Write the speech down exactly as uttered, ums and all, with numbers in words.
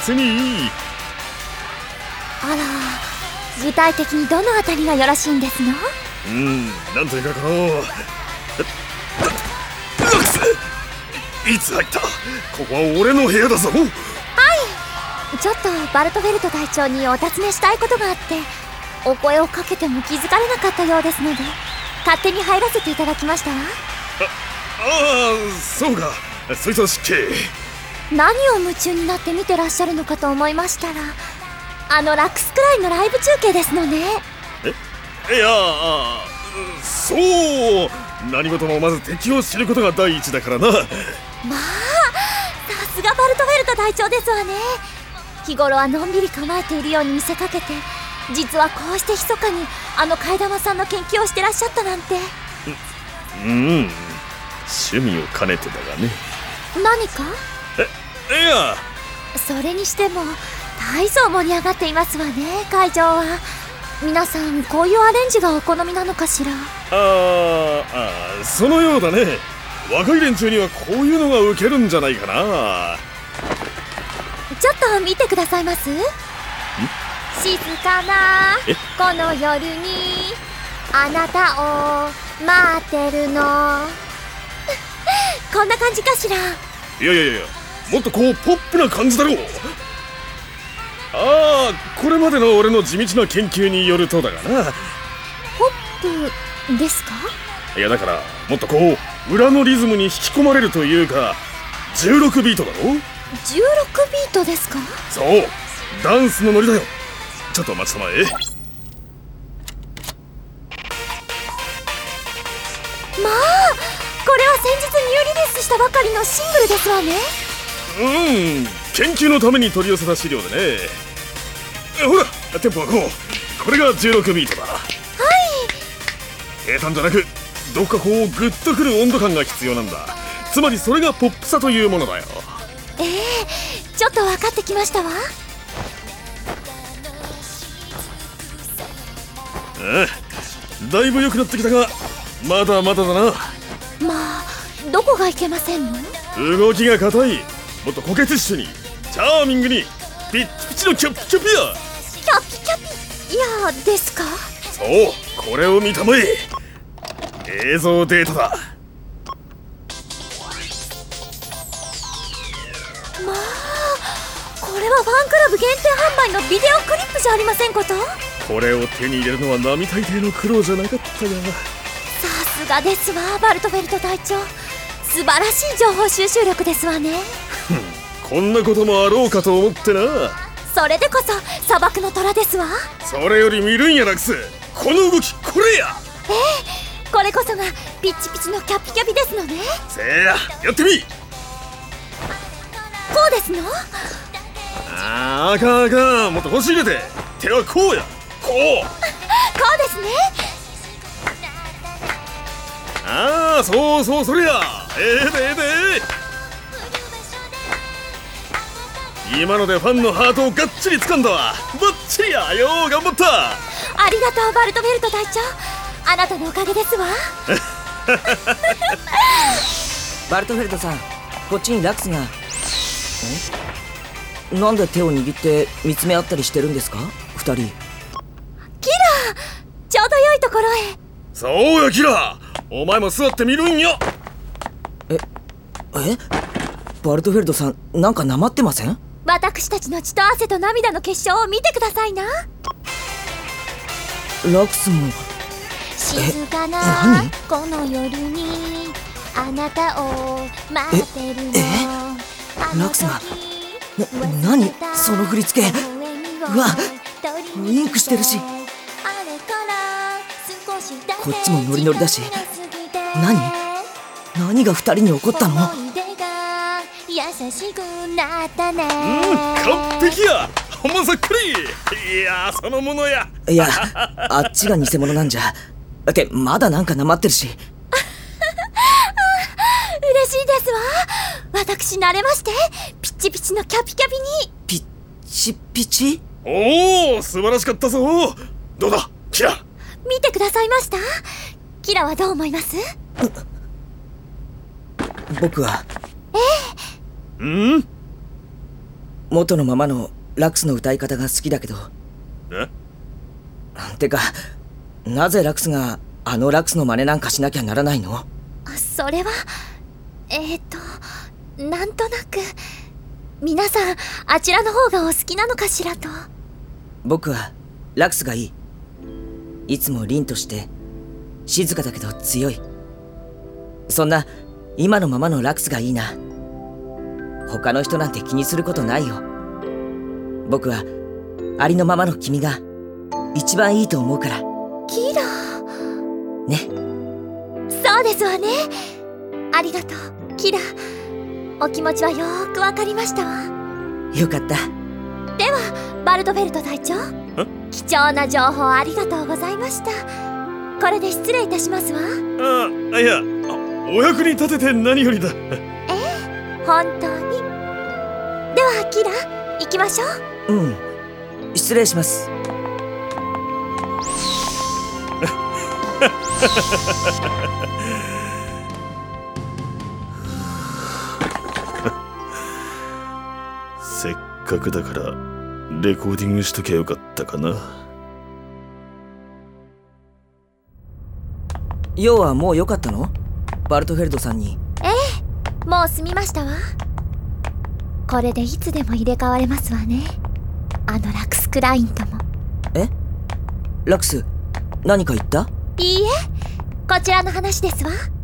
実にいい。 あら、具体的にどのあたりがよろしいんですの？ うん、なんというかこのラックス、いつ入った？ここは俺の部屋だぞ。はい、 ちょっとバルトフェルト隊長にお尋ねしたいことがあって、お声をかけても気づかれなかったようですので、勝手に入らせていただきましたわ。 あああ、そうか、そいつは失敬。 何を夢中になって見てらっしゃるのかと思いましたら、あのラックスくらいのライブ中継ですのね。 え、いや、あ、そう、何事もまず敵を知ることが第一だからな。まあ、 さすがバルトフェルト隊長ですわね。日頃はのんびり構えているように見せかけて、実はこうして密かにあの替え玉さんの研究をしてらっしゃったなんて。 う、うん、趣味を兼ねてだがね。 何か？ え、いや、 それにしても大層盛り上がっていますわね、会場は。皆さんこういうアレンジがお好みなのかしら？ あーあ、そのようだね。若い連中にはこういうのがウケるんじゃないかな。 ちょっと見てくださいます？静かなこの夜にあなたを待ってるのこんな感じかしら？ いやいやいや、もっとこうポップな感じだろう。ああ、これまでの俺の地道な研究によるとだがな。 ポップですか？ いや、だからもっとこう裏のリズムに引き込まれるというか、じゅうろくビートだろ。 じゅうろくビートですか？ そう、ダンスのノリだよ。ちょっと待ちたまえ。 まあ、これは先日ニューリリースしたばかりのシングルですわね。 うん、研究のために取り寄せた資料でね。ほら、テンポはこう、これがじゅうろくビートだ。はい。平坦じゃなく、どっかこうグッとくる温度感が必要なんだ。つまりそれがポップさというものだよ。 ええー、ちょっと分かってきましたわ。 ああ、だいぶ良くなってきたが、まだまだだな。 まあ、どこがいけませんの？ 動きが硬い。もっとコケティッシュに、チャーミングに、ピッチピチのキャピキャピや。 キャピキャピ、いやですか？ そう、これを見たまえ。映像データだ。 まあ、これはファンクラブ限定販売のビデオクリップじゃありませんこと？ これを手に入れるのは並大抵の苦労じゃなかったが。 さすがですわ、バルトフェルト隊長。素晴らしい情報収集力ですわね。 こんなこともあろうかと思ってな。 それでこそ砂漠の虎ですわ。 それより見るんやラクス、この動き、これや。 ええ、これこそがピッチピチのキャピキャピですのね。 せや、やってみ。 こうですの？ あー、あかんあかん、もっと腰入れて。手はこうや、こうこうですね。 ああ、そうそう、それや。ええでええで。今のでファンのハートをがっちり掴んだわ。バッチリや。よう頑張った。 ありがとうバルトフェルト隊長、あなたのおかげですわ。 バルトフェルトさん、こっちにラックスが。ん？なんで手を握って見つめ合ったりしてるんですか、二人。 キラー、ちょうど良いところへ。 そうやキラー、お前も座ってみるんや。 え、え？バルトフェルトさん、なんかなまってません？ 私たちの血と汗と涙の結晶を見てくださいな。 ラックスも。 静かなこの夜にあなたを待ってるの。 ええラックスがな、何その振り付け。うわ、ウインクしてるし、こっちもノリノリだし。何何が二人に起こったの？ 優しくなったね。 うん、完璧や。ほんまそっくり。いや、そのものや。 いや、あっちが偽物なんじゃ。だってまだなんかなまってるし。 嬉しいですわ。私慣れまして、ピッチピチのキャピキャピに。 ピッチピチ？ おお、素晴らしかったぞ。どうだキラ。 見てくださいました？キラはどう思います？ 僕は。 ええ。 うん？ 元のままのラクスの歌い方が好きだけど。 え？ てか、なぜラクスがあのラクスの真似なんかしなきゃならないの？ それはえっ、となんとなく皆さんあちらの方がお好きなのかしらと。 僕はラクスがいい。いつも凛として静かだけど強い、そんな今のままのラクスがいいな。他の人なんて気にすることないよ。僕はありのままの君が一番いいと思うから。 キラね。 そうですわね。ありがとうキラ。お気持ちはよーくわかりましたわ。 よかった。 ではバルトフェルト隊長、貴重な情報ありがとうございました。これで失礼いたしますわ。 あ、いや、お役に立てて何よりだ。 ええ、本当に。ではキラ、行きましょう。うん、失礼します。 せっかくだからレコーディングしときゃよかったかな。 要はもうよかったの？バルトフェルドさんに。 ええ、もう済みましたわ。これでいつでも入れ替われますわね、あのラクス・クラインとも。 え？ラクス、何か言った？ いいえ、こちらの話ですわ。